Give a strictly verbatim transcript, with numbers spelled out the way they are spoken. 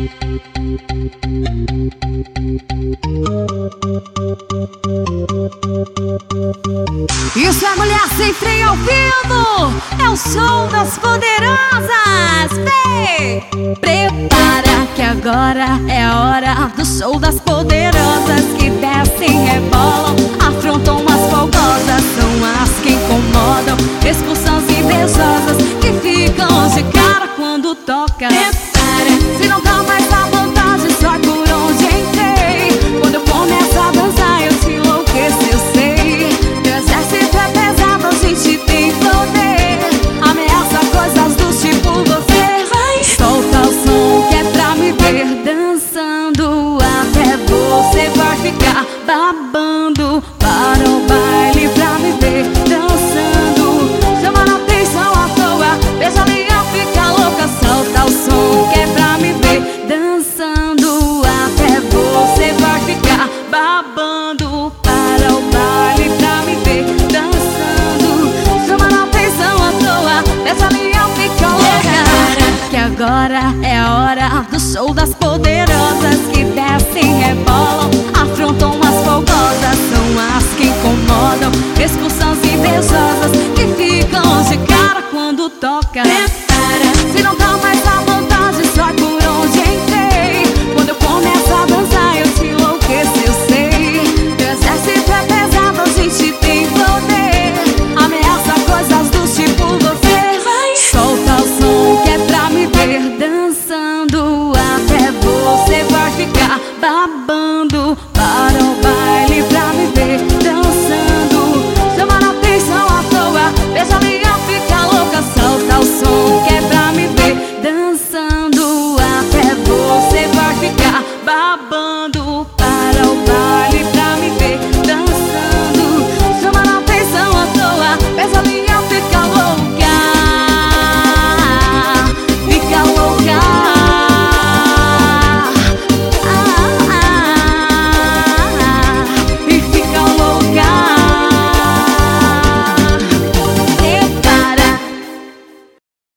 Isso é Mulher Sem Freio ao vivo, é o show das poderosas. Vem! Prepara que agora é a hora do show das poderosas, que descem, rebolam, afrontam as folgosas. São as que incomodam, expulsões invejosas, que ficam de cara quando toca. Prepara, se não tá mais à vontade, sai por onde entrei. Quando eu começo a dançar eu te enlouqueço, eu sei. Meu exército é pesado, a gente tem poder. Ameaça coisas do tipo você vai. Solta o som que é pra me ver dançando, até você vai ficar babando. Para o baile pra me ver dançando, chamando atenção à toa, veja leão fica louca. Solta o som que é pra me ver dançando, até você vai ficar babando. Para o baile pra me ver dançando, chamando atenção à toa, veja leão fica louca. Que agora é a hora do show das poderosas, que